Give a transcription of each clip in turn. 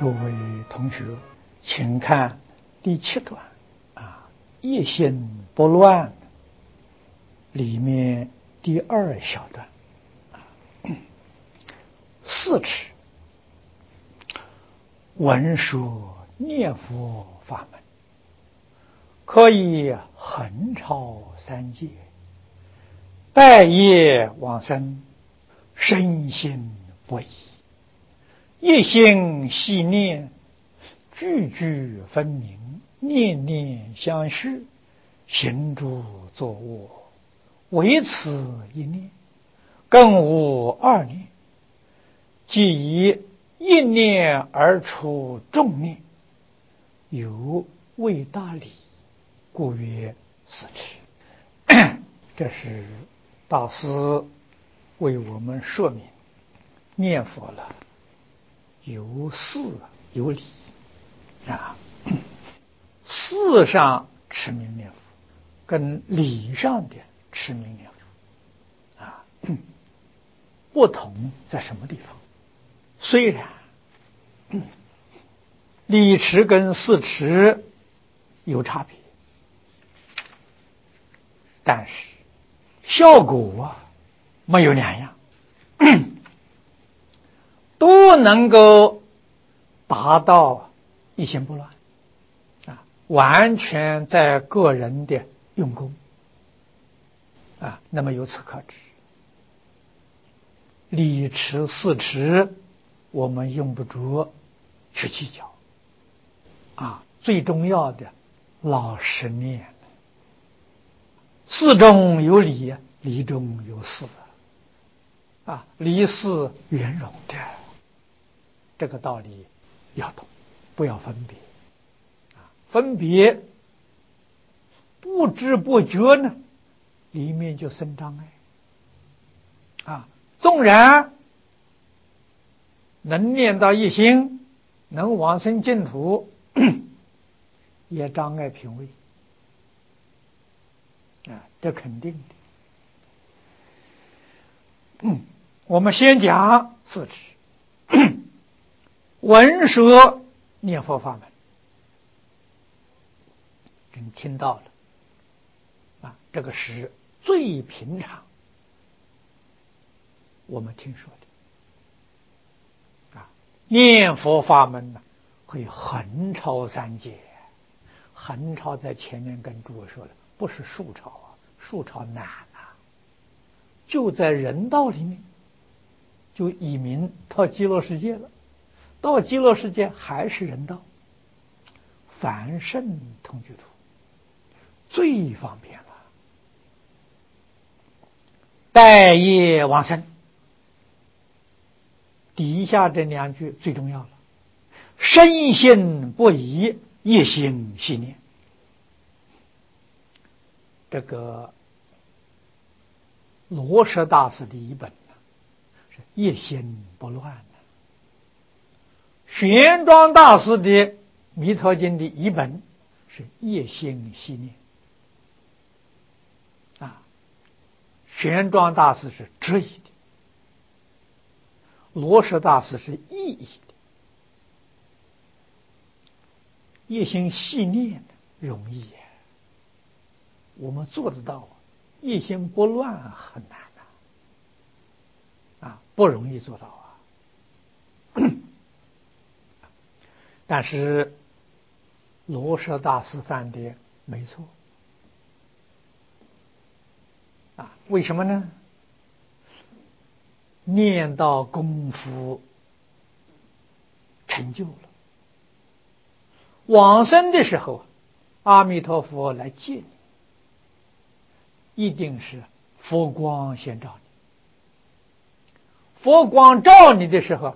各位同学，请看第7段一心不乱里面第2小段4持闻说念佛法门，可以横超3界，待业往生，深信不疑，一心系念，句句分明，念念相续，行住坐卧，唯此一念，更无2念，即以一念而出众念，有为大理，故曰4持。这是大师为我们说明念佛了有事有理事上持名念佛跟理上的持名念佛不同在什么地方？虽然理持跟4持有差别，但是效果没有两样，都能够达到一心不乱完全在个人的用功那么由此可知，理持4持我们用不着去计较最重要的老实念，事中有理，理中有事理事圆融的，这个道理要懂，不要分别分别不知不觉呢，里面就生障碍纵然能念到一心，能往生净土，也障碍品位这肯定的。我们先讲4持闻说念佛法门，你听到了这个是最平常我们听说的念佛法门呢，可以横超3界，横超在前面跟诸位说了，不是竖超竖超难就在人道里面，就以名到极乐世界了，到极乐世界还是人道，凡圣同居土最方便了，待业往生，底下这2句最重要了，深信不疑，一心系念。这个罗什大师的译本是一心不乱玄奘大师的弥陀经的译本是一心系念玄奘大师是直译的，罗什大师是意译的。一心系念容易我们做得到一心不乱很难不容易做到但是罗什大师犯的没错为什么呢？念到功夫成就了，往生的时候阿弥陀佛来接你，一定是佛光先照你，佛光照你的时候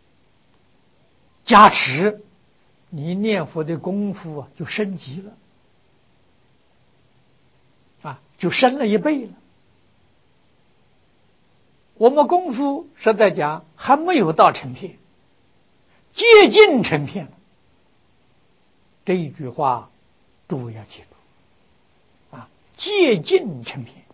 加持你念佛的功夫就升级了就升了1倍了。我们功夫实在讲还没有到成片，接近成片了，这一句话诸位要记住接近成片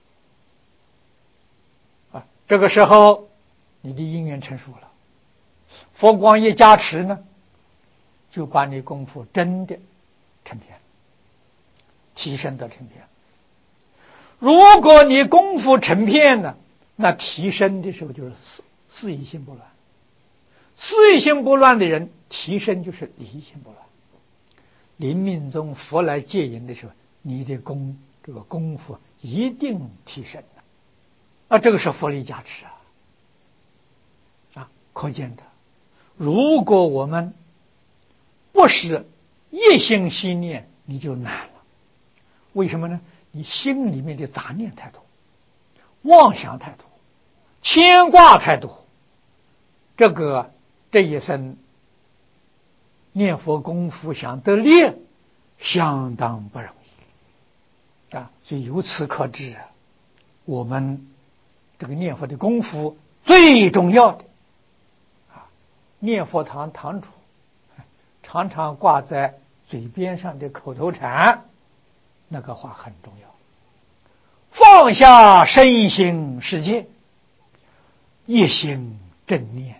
这个时候你的因缘成熟了， 佛光一加持呢，就把你功夫真的成片，提升到成片。如果你功夫成片呢，那提升的时候就是四意心不乱。四意心不乱的人，提升就是理意心不乱。临命中佛来接引的时候，你的这个功夫一定提升了。啊，这个是佛力加持啊！可见的，如果我们不是一心息念，你就难了。为什么呢？你心里面的杂念太多，妄想太多，牵挂太多，这一生念佛功夫想得力，相当不容易啊！所以由此可知我们这个念佛的功夫最重要的念佛堂堂主常常挂在嘴边上的口头禅，那个话很重要。放下身心世界，一心正念，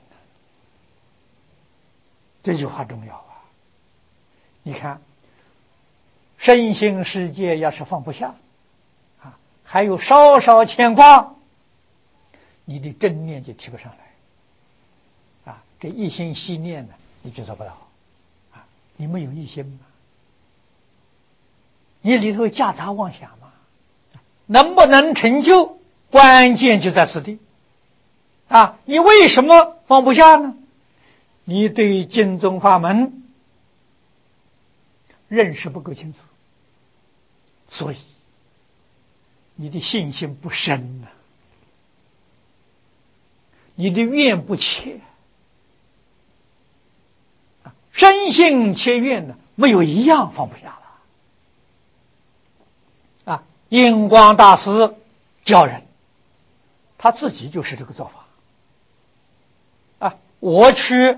这句话重要啊！你看，身心世界要是放不下还有稍稍牵挂，你的正念就提不上来这一心息念呢，你就做不到你没有一心吗？你里头夹杂妄想吗？能不能成就，关键就在此地你为什么放不下呢？你对经宗法门认识不够清楚，所以你的信心不深你的愿不切深信切愿呢，没有一样放不下了印光大师教人，他自己就是这个做法我去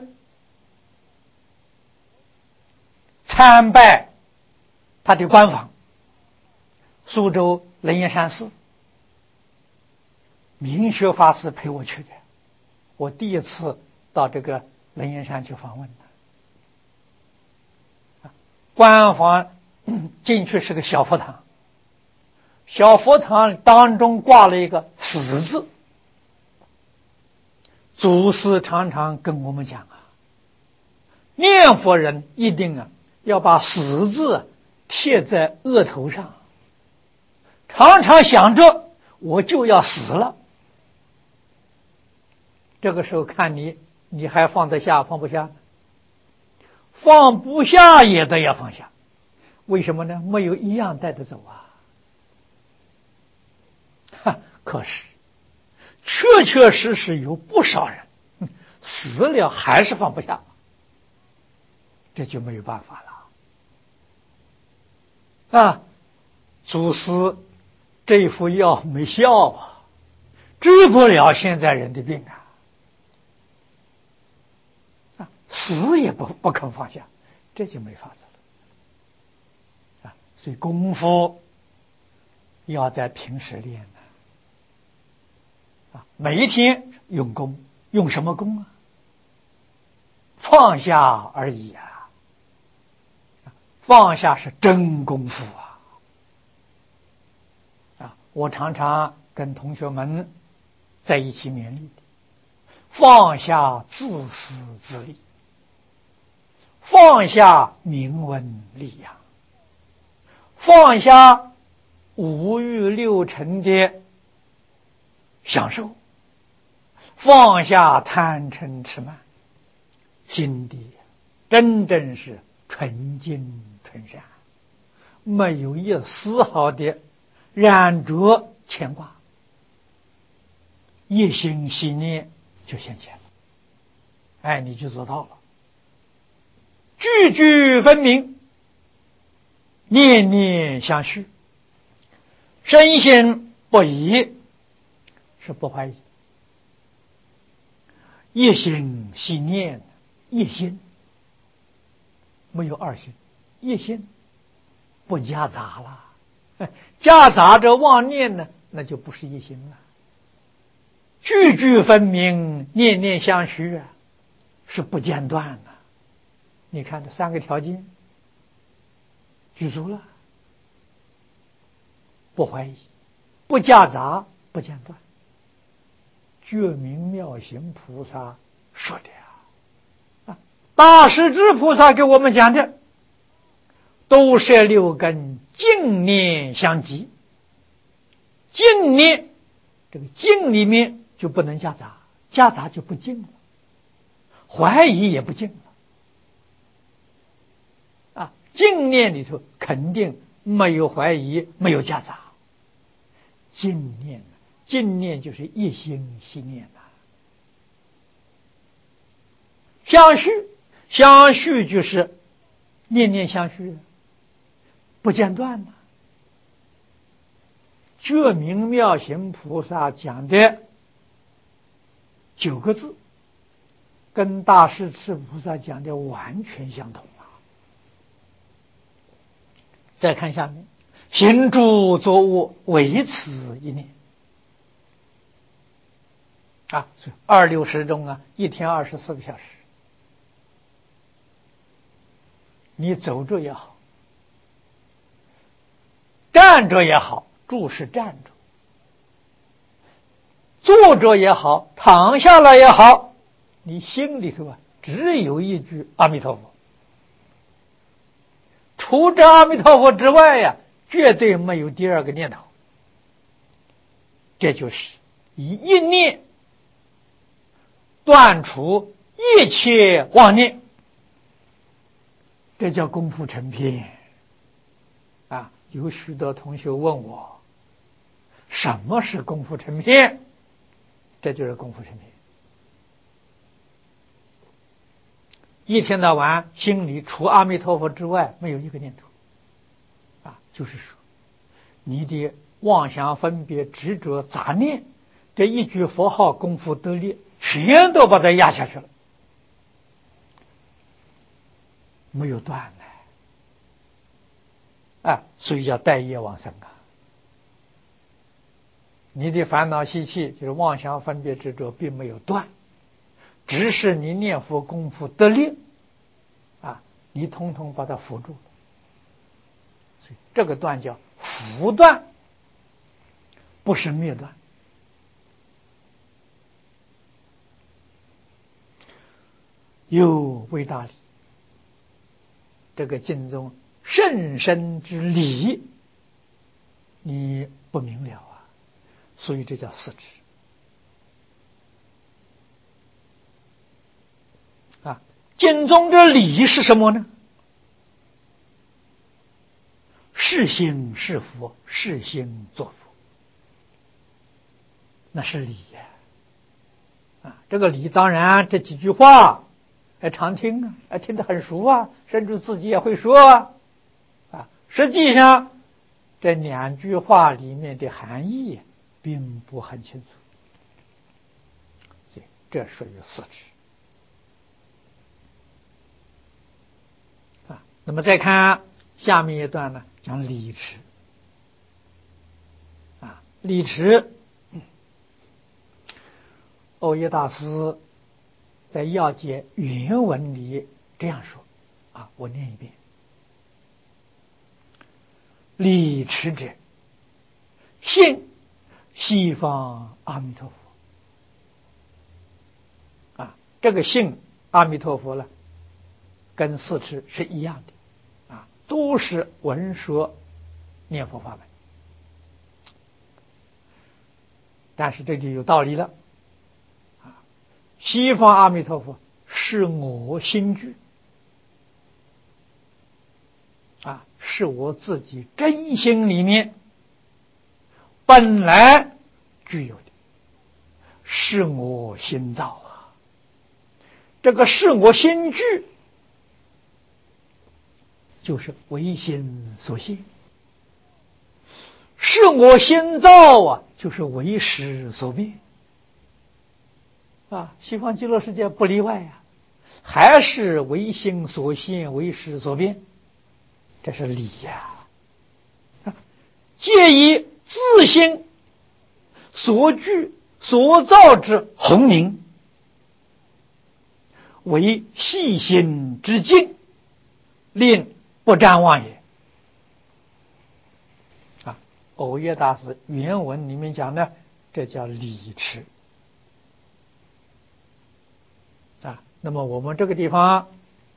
参拜他的官房，苏州楞严山寺，明学法师陪我去的，我第一次到这个楞严山去访问官房进去是个小佛堂，小佛堂当中挂了一个死字。祖师常常跟我们讲念佛人一定要把死字贴在额头上，常常想着我就要死了。这个时候看你还放得下放不下？放不下也得要放下。为什么呢？没有一样带得走可是确确实实有不少人死了还是放不下，这就没有办法了祖师这副药没效治不了现在人的病死也不肯放下，这就没法子了所以功夫要在平时练每一天用功，用什么功放下而已放下是真功夫我常常跟同学们在一起勉励放下自私自利，放下名闻利养，放下五欲六尘的享受，放下贪嗔痴慢，心地真正是纯净纯善，没有一丝毫的染着牵挂，一心息念就现前了你就做到了句句分明，念念相续，深信不疑，是不怀疑，一心息念，一心没有二心，一心不夹杂了，夹杂着妄念呢，那就不是一心了。句句分明，念念相续是不间断的。你看这三个条件具足了，不怀疑，不夹杂，不间断。觉明妙行菩萨说的大势至菩萨给我们讲的，都摄六根，净念相继。净念，这个净里面就不能夹杂，夹杂就不净了，怀疑也不净了。净念里头肯定没有怀疑，没有夹杂。净念，净念就是一心系念相续，相续就是念念相续，不间断的。觉明妙行菩萨讲的9个字，跟大势至菩萨讲的完全相同再看下面，行住坐卧唯此一念所以26时中一天24个小时，你走着也好，站着也好，住是站着，坐着也好，躺下来也好，你心里头只有一句阿弥陀佛，除这阿弥陀佛之外绝对没有第二个念头。这就是以一念断除一切妄念，这叫功夫成片有许多同学问我，什么是功夫成片？这就是功夫成片。一天到晚心里除阿弥陀佛之外没有一个念头就是说你的妄想分别执着杂念，这一句佛号功夫得力，全都把它压下去了，没有断所以叫带业往生你的烦恼习气就是妄想分别执着并没有断，只是你念佛功夫得力你统统把它扶住了。所以这个断叫扶断，不是灭断。又为大理，这个经中甚深之理你不明了所以这叫四执经中的理是什么呢？是心是佛，是心作佛，那是理这个理当然这几句话常听听得很熟甚至自己也会说实际上这2句话里面的含义并不很清楚，所以这属于四执那么再看下面一段呢，讲理持理持欧耶大师在要解原文里这样说我念一遍：理持者，信西方阿弥陀佛这个信阿弥陀佛跟四持是一样的都是闻说念佛法门，但是这就有道理了西方阿弥陀佛是我心具是我自己真心里面本来具有的，是我心造这个是我心具就是唯心所现，是我心造就是唯识所变西方极乐世界不例外还是唯心所现，唯识所变，这是理借以自心所具所造之宏名， 为细心之敬，令不瞻望也。藕叶大师原文里面讲呢，这叫礼持那么我们这个地方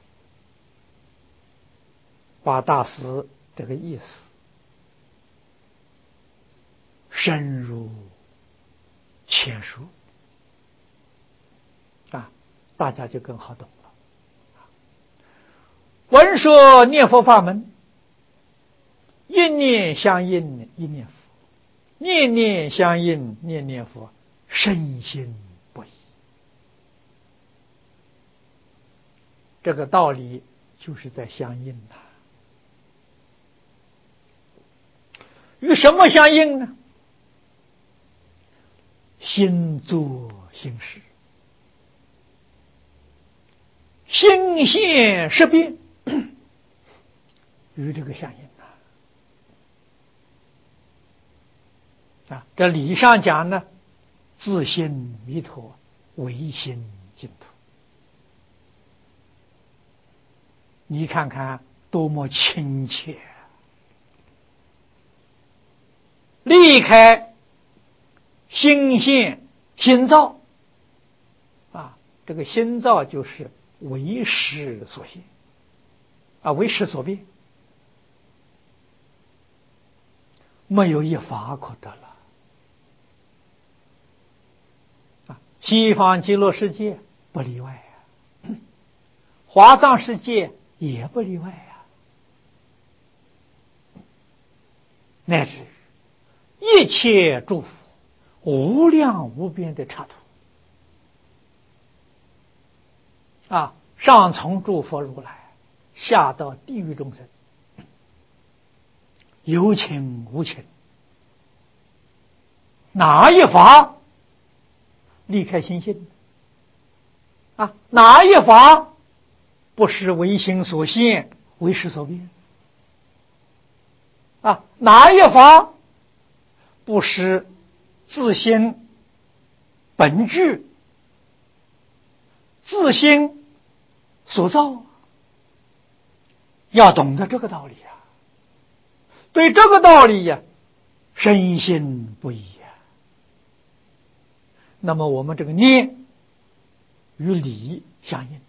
把大师这个意思深入浅出大家就更好懂了。闻说念佛法门，一念相应一念佛，念念相应念念佛，深信不疑。这个道理就是在相应与什么相应呢？心作心事，心现识变，与这个相应这理上讲呢，自心弥陀，唯心净土。你看看多么亲切，离开心现心造这个心造就是为识所现为识所变，没有一法可得了。西方极乐世界不例外华藏世界也不例外乃至一切诸佛无量无边的刹土上从诸佛如来，下到地狱众生，有情无情，哪一法离开心性哪一法不是为心所现，为识所变哪一法不是自心本具，自心所造？要懂得这个道理对这个道理深信不疑那么我们这个念与理相应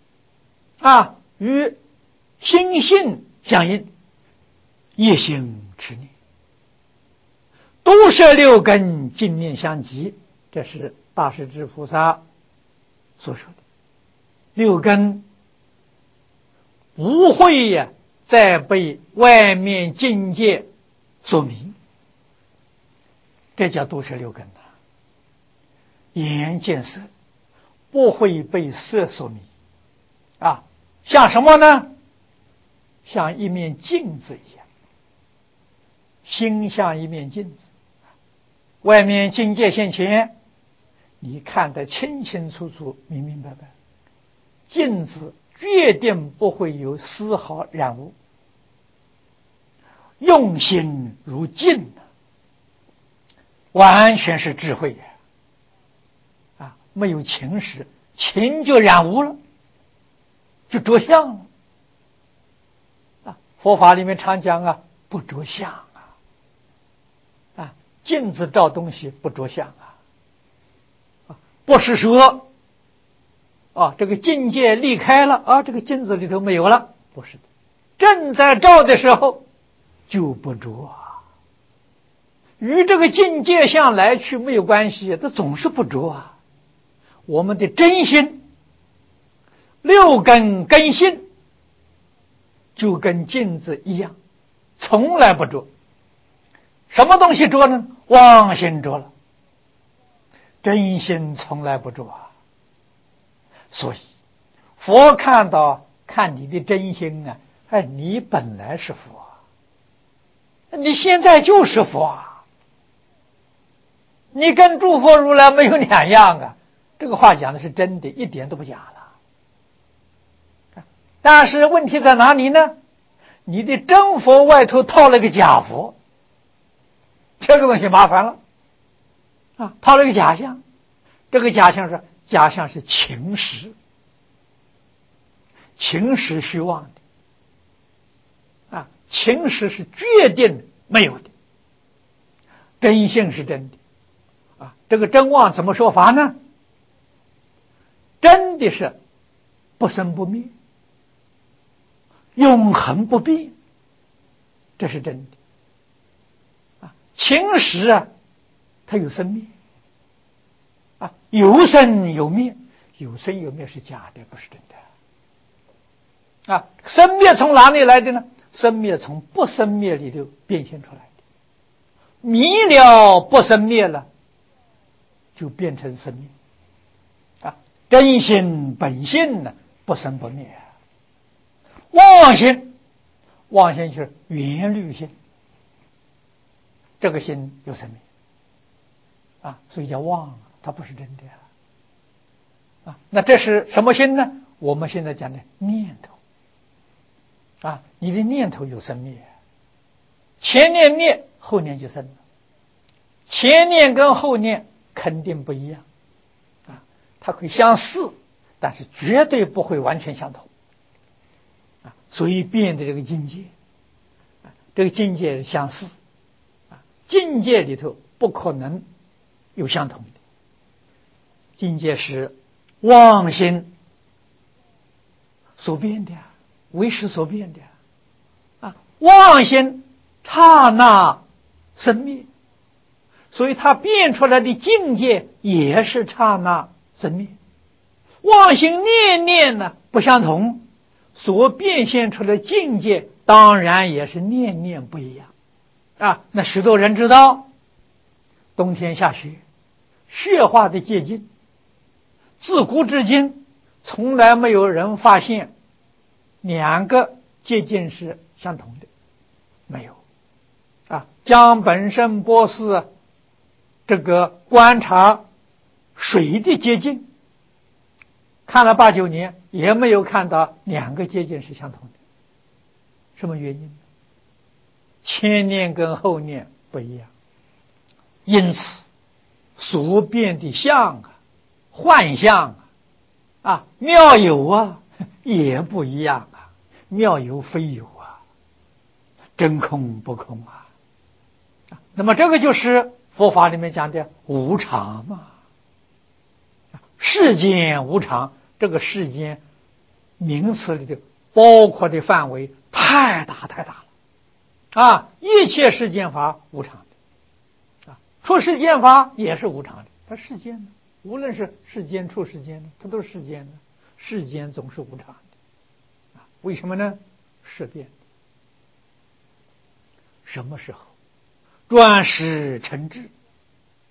与心性相应，一心持念，都摄六根，净念相继。这是大势至菩萨所说的。六根不会再被外面境界所迷，这叫都摄六根眼见色不会被色所迷像什么呢？像一面镜子一样，心像一面镜子，外面境界现前，你看得清清楚楚，明明白白，镜子决定不会有丝毫染污，用心如镜完全是智慧没有情时，情就染污了，就着相了佛法里面常讲不着相镜子照东西不着相不是说这个境界离开了这个镜子里头没有了，不是的，正在照的时候就不着与这个境界相来去没有关系，它总是不着我们的真心六根根性就跟镜子一样，从来不着。什么东西着呢？妄心着了，真心从来不着所以佛看你的真心你本来是佛你现在就是佛你跟诸佛如来没有两样这个话讲的是真的，一点都不假了。但是问题在哪里呢？你的真佛外头套了个假佛，这个东西麻烦了套了个假象。这个假象是情识情实虚妄的，情实是决定没有的，真性是真的，这个真妄怎么说法呢？真的是不生不灭，永恒不变，这是真的。情实它有生灭，有生有灭，有生有灭是假的，不是真的。生灭从哪里来的呢？生灭从不生灭里头变现出来的。迷了不生灭了，就变成生灭。真心本性呢，不生不灭。妄心，妄心就是缘虑心，这个心有生灭，所以叫妄，它不是真的。那这是什么心呢？我们现在讲的念头。你的念头有生灭，前念灭，后念就生了。前念跟后念肯定不一样，它会相似，但是绝对不会完全相同。所以变的这个境界，这个境界是相似，境界里头不可能有相同的。境界是妄心所变的，为识所变的。妄心刹那生灭，所以它变出来的境界也是刹那生灭。妄心念念呢不相同，所变现出的境界当然也是念念不一样。那许多人知道，冬天下雪，雪化的结晶，自古至今从来没有人发现两个结晶是相同的，没有。江本胜博士这个观察水的结晶，看了8、9年，也没有看到两个结晶是相同的。什么原因呢？前念跟后念不一样，因此所变的相幻象妙有也不一样。妙有非有真空不空那么这个就是佛法里面讲的无常嘛。世间无常，这个世间名词里的包括的范围太大了。一切世间法无常的，出世间法也是无常的。它世间呢，无论是世间出世间呢，它都是世间的。世间总是无常的，为什么呢？事变。什么时候转识成智，